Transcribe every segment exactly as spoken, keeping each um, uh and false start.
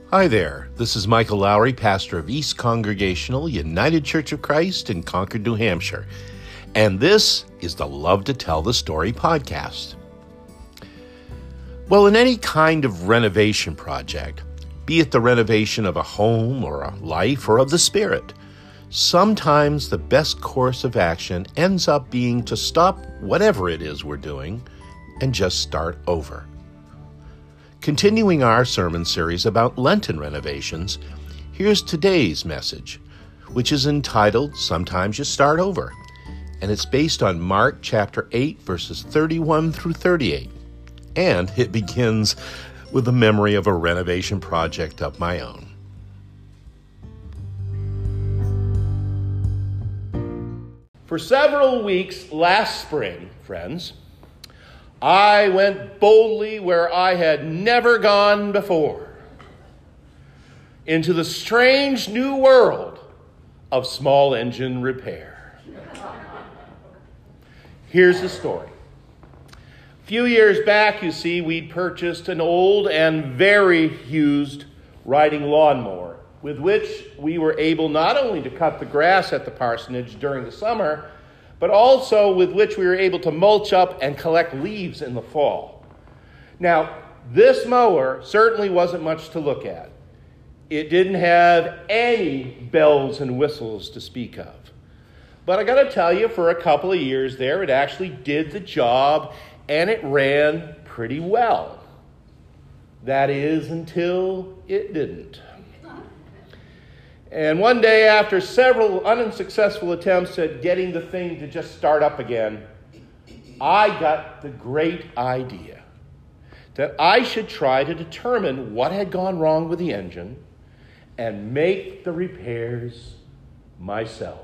Hi there, this is Michael Lowry, pastor of East Congregational United Church of Christ in Concord, New Hampshire, and this is the Love to Tell the Story podcast. Well, in any kind of renovation project, be it the renovation of a home or a life or of the spirit, sometimes the best course of action ends up being to stop whatever it is we're doing and just start over. Continuing our sermon series about Lenten renovations, here's today's message, which is entitled, Sometimes You Start Over, and it's based on Mark chapter eight, verses thirty-one through thirty-eight, and it begins with the memory of a renovation project of my own. For several weeks last spring, friends, I went boldly where I had never gone before, into the strange new world of small engine repair. Here's the story. A few years back, you see, we'd purchased an old and very used riding lawnmower, with which we were able not only to cut the grass at the parsonage during the summer, but also with which we were able to mulch up and collect leaves in the fall. Now, this mower certainly wasn't much to look at. It didn't have any bells and whistles to speak of. But I got to tell you, for a couple of years there, it actually did the job, and it ran pretty well. That is, until it didn't. And one day, after several unsuccessful attempts at getting the thing to just start up again, I got the great idea that I should try to determine what had gone wrong with the engine and make the repairs myself.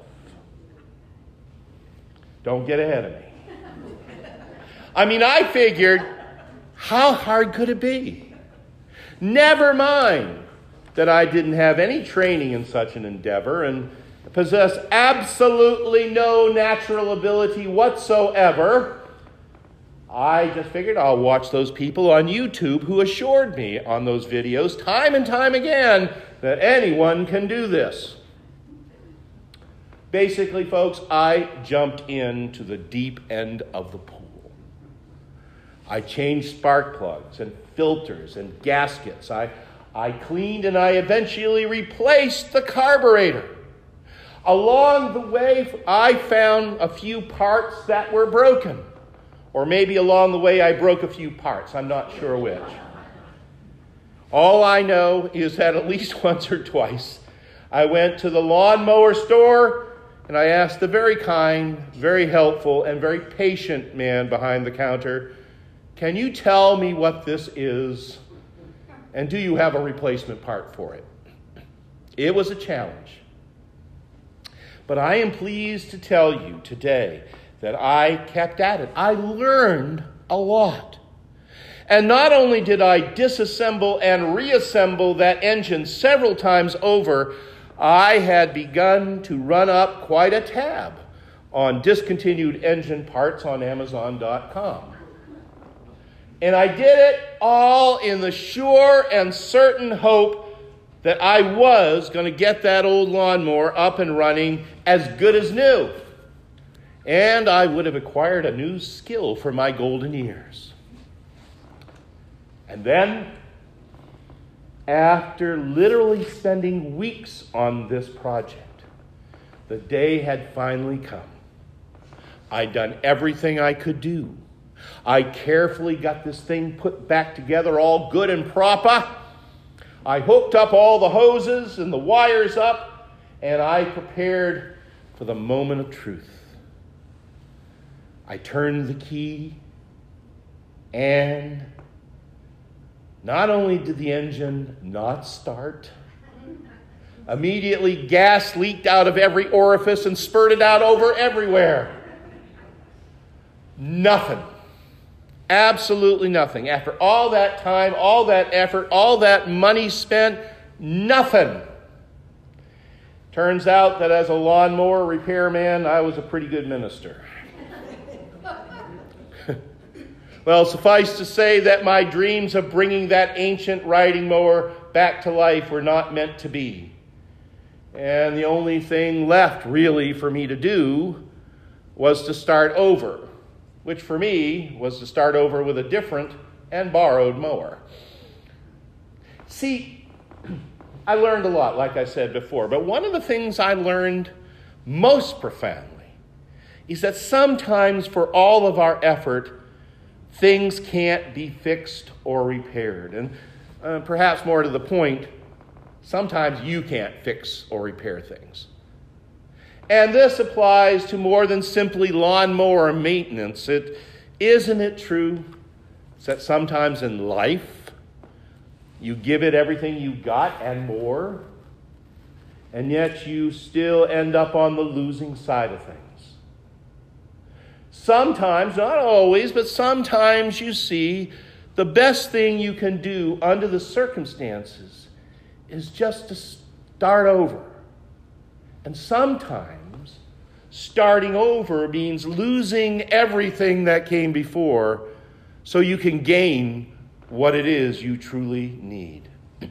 Don't get ahead of me. I mean, I figured, how hard could it be? Never mind that I didn't have any training in such an endeavor and possess absolutely no natural ability whatsoever. I just figured I'll watch those people on YouTube who assured me on those videos time and time again that anyone can do this. Basically, folks, I jumped into the deep end of the pool. I changed spark plugs and filters and gaskets. I I cleaned and I eventually replaced the carburetor. Along the way, I found a few parts that were broken. Or maybe along the way, I broke a few parts. I'm not sure which. All I know is that at least once or twice, I went to the lawnmower store and I asked the very kind, very helpful, and very patient man behind the counter, "Can you tell me what this is? And do you have a replacement part for it?" It was a challenge. But I am pleased to tell you today that I kept at it. I learned a lot. And not only did I disassemble and reassemble that engine several times over, I had begun to run up quite a tab on discontinued engine parts on Amazon dot com. And I did it all in the sure and certain hope that I was going to get that old lawnmower up and running as good as new. And I would have acquired a new skill for my golden years. And then, after literally spending weeks on this project, the day had finally come. I'd done everything I could do. I carefully got this thing put back together all good and proper. I hooked up all the hoses and the wires up, and I prepared for the moment of truth. I turned the key, and not only did the engine not start, immediately gas leaked out of every orifice and spurted out over everywhere. Nothing. Absolutely nothing. After all that time, all that effort, all that money spent, nothing. Turns out that as a lawnmower repairman, I was a pretty good minister. Well, suffice to say that my dreams of bringing that ancient riding mower back to life were not meant to be. And the only thing left really for me to do was to start over, which for me was to start over with a different and borrowed mower. See, I learned a lot, like I said before, but one of the things I learned most profoundly is that sometimes for all of our effort, things can't be fixed or repaired. And uh, perhaps more to the point, sometimes you can't fix or repair things. And this applies to more than simply lawnmower maintenance. It, isn't it true that sometimes in life, you give it everything you got and more, and yet you still end up on the losing side of things? Sometimes, not always, but sometimes you see the best thing you can do under the circumstances is just to start over. And sometimes starting over means losing everything that came before so you can gain what it is you truly need.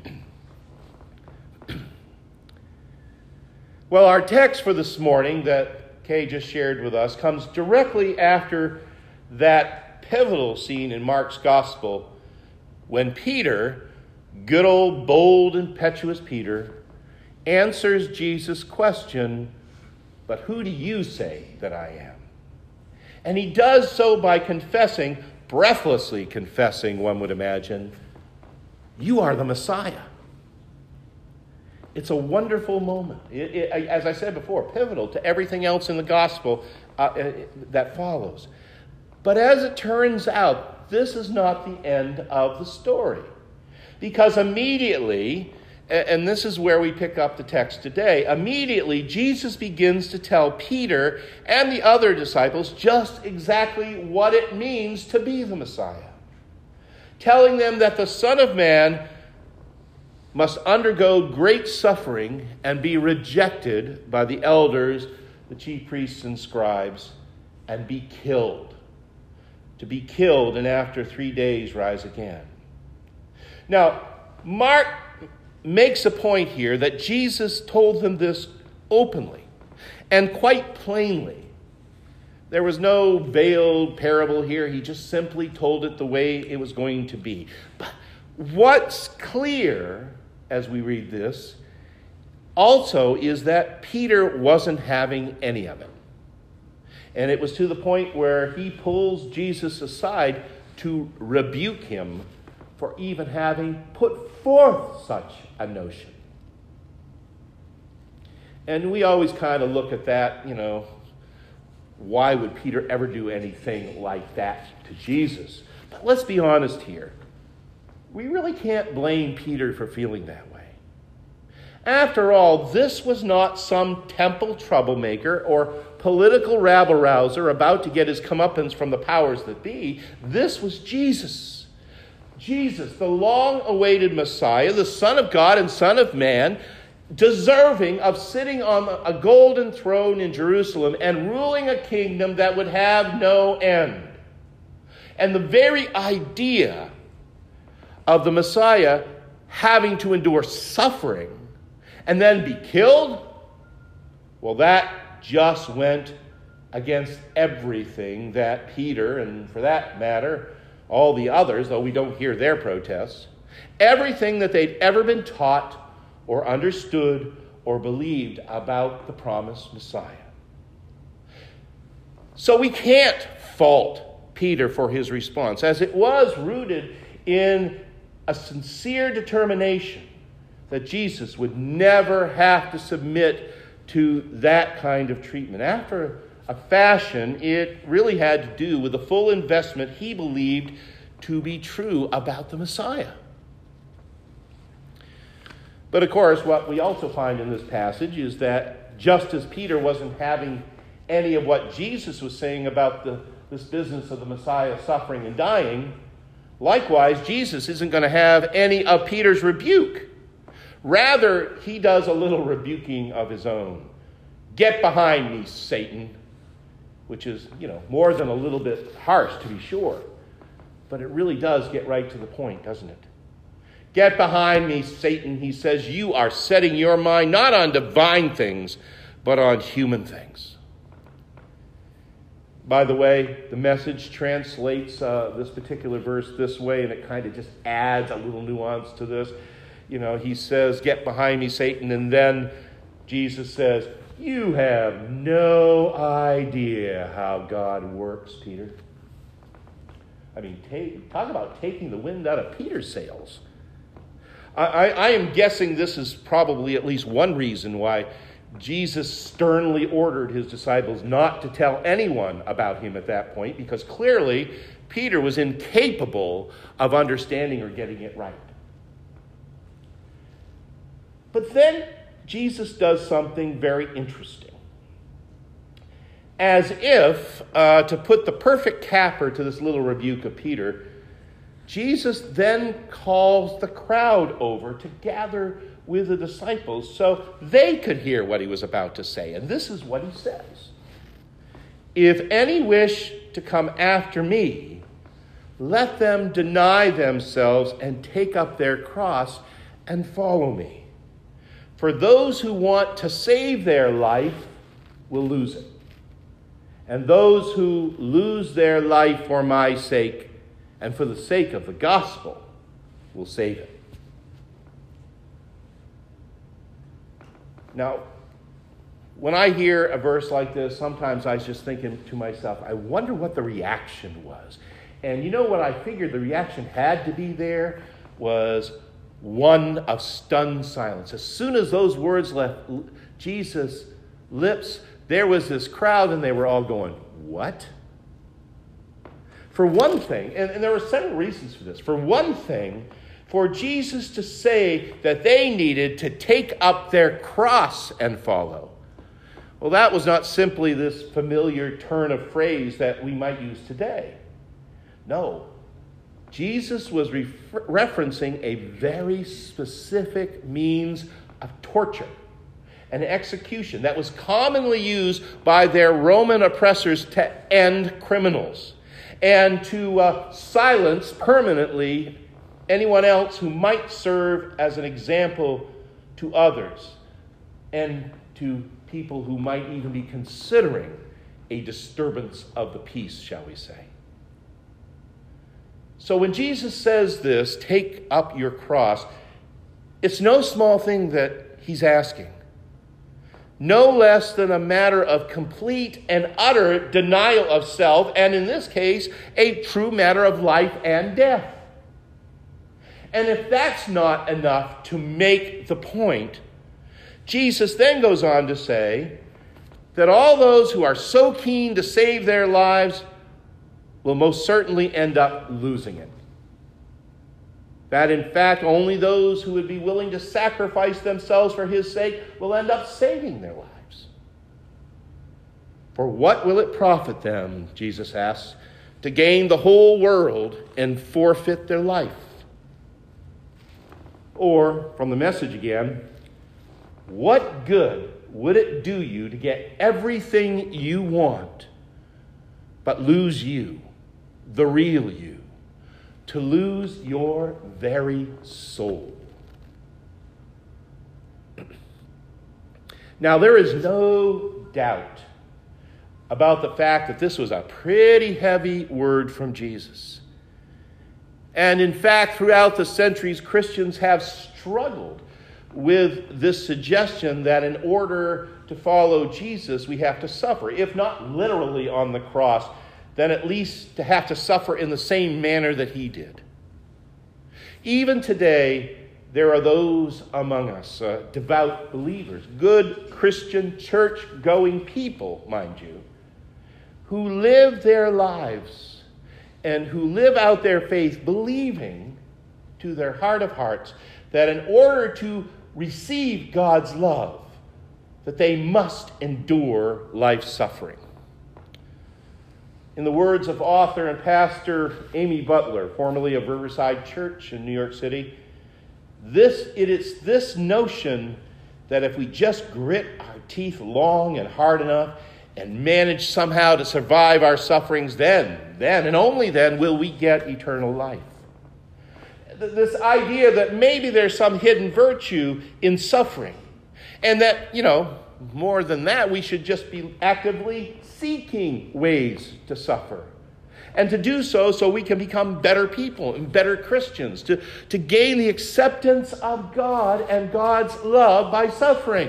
Well, our text for this morning that Kay just shared with us comes directly after that pivotal scene in Mark's gospel when Peter, good old bold impetuous Peter, answers Jesus' question, "But who do you say that I am?" And he does so by confessing, breathlessly confessing, one would imagine, "You are the Messiah." It's a wonderful moment. It, it, as I said before, pivotal to everything else in the gospel uh, that follows. But as it turns out, this is not the end of the story. Because immediately, and this is where we pick up the text today, immediately Jesus begins to tell Peter and the other disciples just exactly what it means to be the Messiah. Telling them that the Son of Man must undergo great suffering and be rejected by the elders, the chief priests and scribes, and be killed. To be killed and after three days rise again. Now, Mark makes a point here that Jesus told them this openly and quite plainly. There was no veiled parable here. He just simply told it the way it was going to be. But what's clear as we read this also is that Peter wasn't having any of it. And it was to the point where he pulls Jesus aside to rebuke him for even having put forth such a notion. And we always kind of look at that, you know, why would Peter ever do anything like that to Jesus? But let's be honest here. We really can't blame Peter for feeling that way. After all, this was not some temple troublemaker or political rabble-rouser about to get his comeuppance from the powers that be. This was Jesus. Jesus, the long-awaited Messiah, the Son of God and Son of Man, deserving of sitting on a golden throne in Jerusalem and ruling a kingdom that would have no end. And the very idea of the Messiah having to endure suffering and then be killed, well, that just went against everything that Peter, and for that matter, all the others, though we don't hear their protests, everything that they'd ever been taught or understood or believed about the promised Messiah. So we can't fault Peter for his response, as it was rooted in a sincere determination that Jesus would never have to submit to that kind of treatment. After a fashion, it really had to do with the full investment he believed to be true about the Messiah. But of course, what we also find in this passage is that just as Peter wasn't having any of what Jesus was saying about the, this business of the Messiah suffering and dying, likewise, Jesus isn't going to have any of Peter's rebuke. Rather, he does a little rebuking of his own. "Get behind me, Satan," which is, you know, more than a little bit harsh, to be sure. But it really does get right to the point, doesn't it? Get behind me, Satan, he says. You are setting your mind not on divine things, but on human things. By the way, the Message translates uh, this particular verse this way, and it kind of just adds a little nuance to this. You know, he says, get behind me, Satan, and then Jesus says, you have no idea how God works, Peter. I mean, take, talk about taking the wind out of Peter's sails. I, I, I am guessing this is probably at least one reason why Jesus sternly ordered his disciples not to tell anyone about him at that point, because clearly Peter was incapable of understanding or getting it right. But then Jesus does something very interesting. As if uh, to put the perfect capper to this little rebuke of Peter, Jesus then calls the crowd over to gather with the disciples so they could hear what he was about to say. And this is what he says. If any wish to come after me, let them deny themselves and take up their cross and follow me. For those who want to save their life will lose it. And those who lose their life for my sake and for the sake of the gospel will save it. Now, when I hear a verse like this, sometimes I was just thinking to myself, I wonder what the reaction was. And you know what I figured the reaction had to be there was one of stunned silence. As soon as those words left Jesus' lips, there was this crowd and they were all going, what? For one thing, and, and there were several reasons for this. For one thing, for Jesus to say that they needed to take up their cross and follow. Well, that was not simply this familiar turn of phrase that we might use today. No. Jesus was refer- referencing a very specific means of torture and execution that was commonly used by their Roman oppressors to end criminals and to uh, silence permanently anyone else who might serve as an example to others and to people who might even be considering a disturbance of the peace, shall we say. So when Jesus says this, take up your cross, it's no small thing that he's asking. No less than a matter of complete and utter denial of self, and in this case, a true matter of life and death. And if that's not enough to make the point, Jesus then goes on to say that all those who are so keen to save their lives will most certainly end up losing it. That in fact, only those who would be willing to sacrifice themselves for his sake will end up saving their lives. For what will it profit them, Jesus asks, to gain the whole world and forfeit their life? Or, from the Message again, what good would it do you to get everything you want, but lose you, the real you, to lose your very soul? Now, there is no doubt about the fact that this was a pretty heavy word from Jesus. And in fact, throughout the centuries, Christians have struggled with this suggestion that in order to follow Jesus, we have to suffer. If not literally on the cross, then at least to have to suffer in the same manner that he did. Even today, there are those among us, uh, devout believers, good Christian church-going people, mind you, who live their lives and who live out their faith believing to their heart of hearts that in order to receive God's love, that they must endure life's suffering. In the words of author and pastor Amy Butler, formerly of Riverside Church in New York City, this it is this notion that if we just grit our teeth long and hard enough and manage somehow to survive our sufferings, then, then and only then will we get eternal life. this idea that maybe there's some hidden virtue in suffering. And that, you know, more than that, we should just be actively seeking ways to suffer. And to do so so we can become better people and better Christians. To, to gain the acceptance of God and God's love by suffering.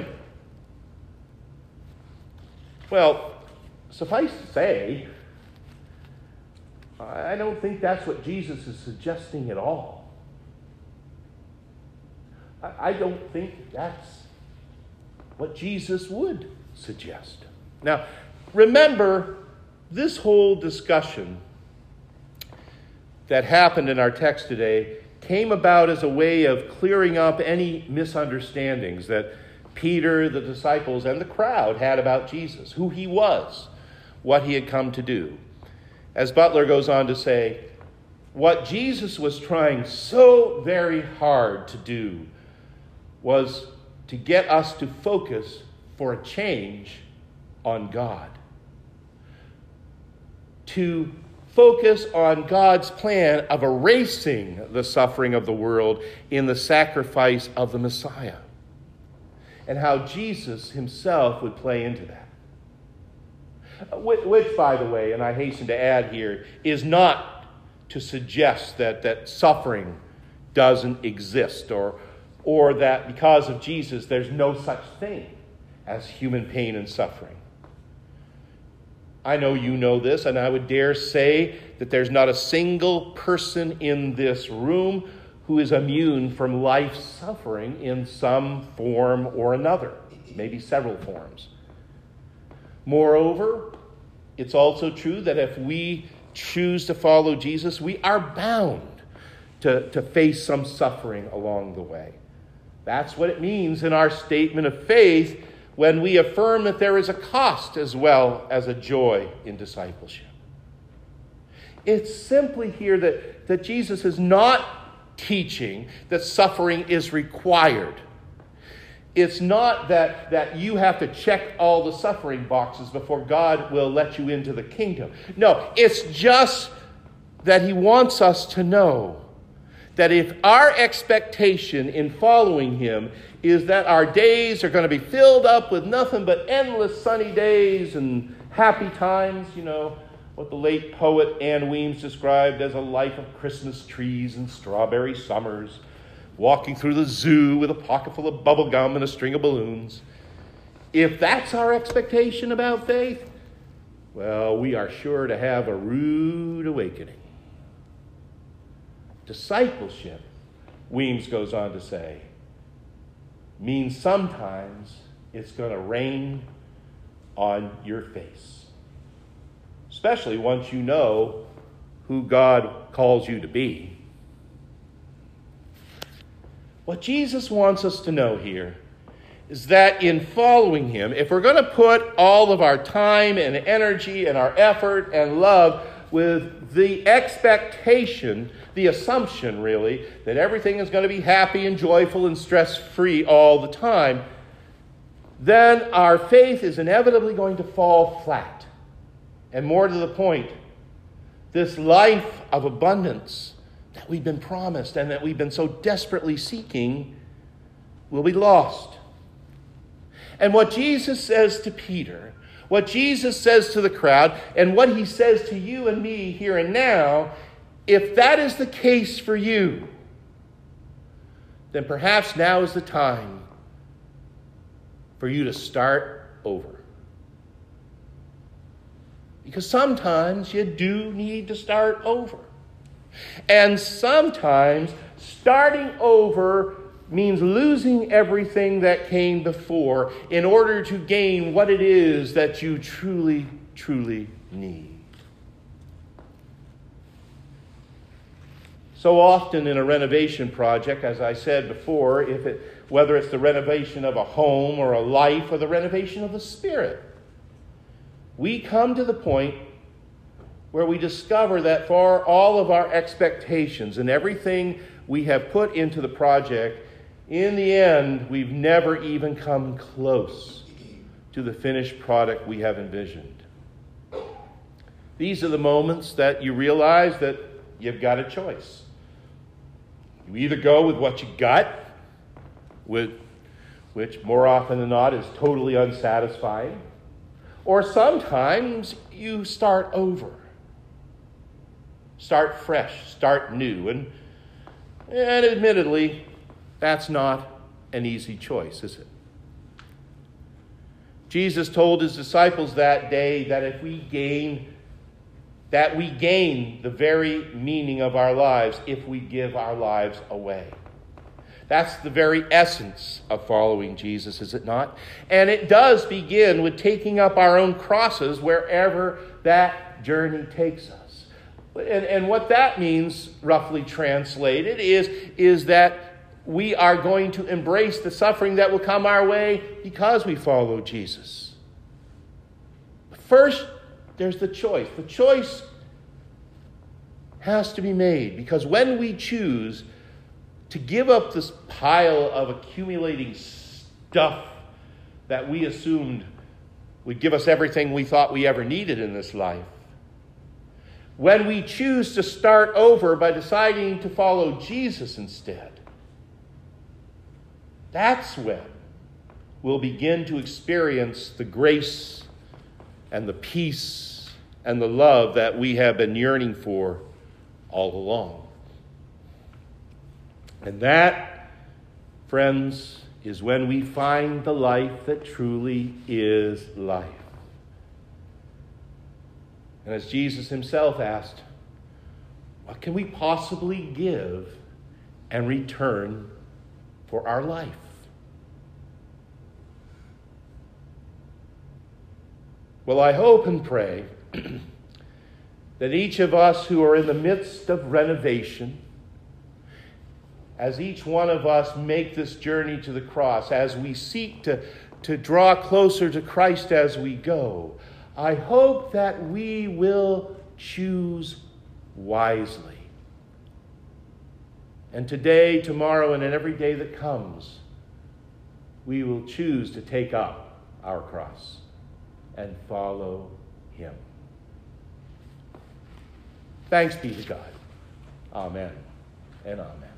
Well, suffice to say, I don't think that's what Jesus is suggesting at all. I don't think that's what Jesus would suggest. Now, remember, this whole discussion that happened in our text today came about as a way of clearing up any misunderstandings that Peter, the disciples, and the crowd had about Jesus, who he was, what he had come to do. As Butler goes on to say, what Jesus was trying so very hard to do was to get us to focus for a change on God. To focus on God's plan of erasing the suffering of the world in the sacrifice of the Messiah. And how Jesus himself would play into that. Which, by the way, and I hasten to add here, is not to suggest that, that suffering doesn't exist, or, or that because of Jesus there's no such thing as human pain and suffering. I know you know this, and I would dare say that there's not a single person in this room who is immune from life's suffering in some form or another, maybe several forms. Moreover, it's also true that if we choose to follow Jesus, we are bound to, to face some suffering along the way. That's what it means in our statement of faith when we affirm that there is a cost as well as a joy in discipleship. It's simply here that, that Jesus is not teaching that suffering is required. It's not that, that you have to check all the suffering boxes before God will let you into the kingdom. No, it's just that he wants us to know that if our expectation in following him is that our days are going to be filled up with nothing but endless sunny days and happy times, you know, what the late poet Anne Weems described as a life of Christmas trees and strawberry summers, walking through the zoo with a pocket full of bubble gum and a string of balloons. If that's our expectation about faith, well, we are sure to have a rude awakening. Discipleship, Weems goes on to say, means sometimes it's going to rain on your face. Especially once you know who God calls you to be. What Jesus wants us to know here is that in following him, if we're going to put all of our time and energy and our effort and love with the expectation, the assumption really, that everything is going to be happy and joyful and stress-free all the time, then our faith is inevitably going to fall flat. And more to the point, this life of abundance that we've been promised and that we've been so desperately seeking will be lost. And what Jesus says to Peter, what Jesus says to the crowd, and what he says to you and me here and now, if that is the case for you, then perhaps now is the time for you to start over. Because sometimes you do need to start over. And sometimes starting over means losing everything that came before in order to gain what it is that you truly, truly need. So often in a renovation project, as I said before, if it, whether it's the renovation of a home or a life or the renovation of the spirit, we come to the point where we discover that for all of our expectations and everything we have put into the project, in the end, we've never even come close to the finished product we have envisioned. These are the moments that you realize that you've got a choice. You either go with what you got, with, which more often than not is totally unsatisfying, or sometimes you start over. Start fresh, start new. And, and admittedly, that's not an easy choice, is it? Jesus told his disciples that day that if we gain, that we gain the very meaning of our lives if we give our lives away. That's the very essence of following Jesus, is it not? And it does begin with taking up our own crosses wherever that journey takes us. And, and what that means, roughly translated, is, is that we are going to embrace the suffering that will come our way because we follow Jesus. First, there's the choice. The choice has to be made because when we choose to give up this pile of accumulating stuff that we assumed would give us everything we thought we ever needed in this life, when we choose to start over by deciding to follow Jesus instead, that's when we'll begin to experience the grace and the peace and the love that we have been yearning for all along. And that, friends, is when we find the life that truly is life. And as Jesus himself asked, what can we possibly give and return for our life? Well, I hope and pray that each of us who are in the midst of renovation, as each one of us make this journey to the cross, as we seek to, to draw closer to Christ as we go, I hope that we will choose wisely. And today, tomorrow, and in every day that comes, we will choose to take up our cross and follow him. Thanks be to God. Amen and amen.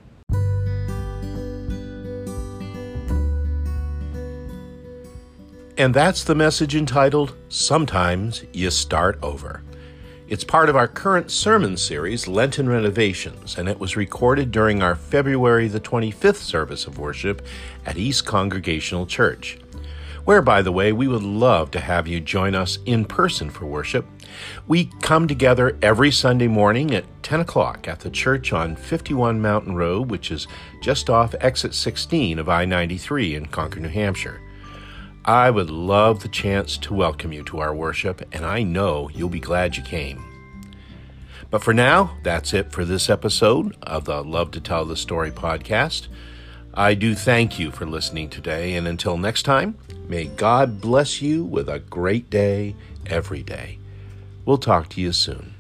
And that's the message entitled, Sometimes You Start Over. It's part of our current sermon series, Lenten Renovations, and it was recorded during our February the twenty-fifth service of worship at East Congregational Church, where, by the way, we would love to have you join us in person for worship. We come together every Sunday morning at ten o'clock at the church on fifty-one Mountain Road, which is just off exit sixteen of I ninety-three in Concord, New Hampshire. I would love the chance to welcome you to our worship, and I know you'll be glad you came. But for now, that's it for this episode of the Love to Tell the Story podcast. I do thank you for listening today, and until next time, may God bless you with a great day every day. We'll talk to you soon.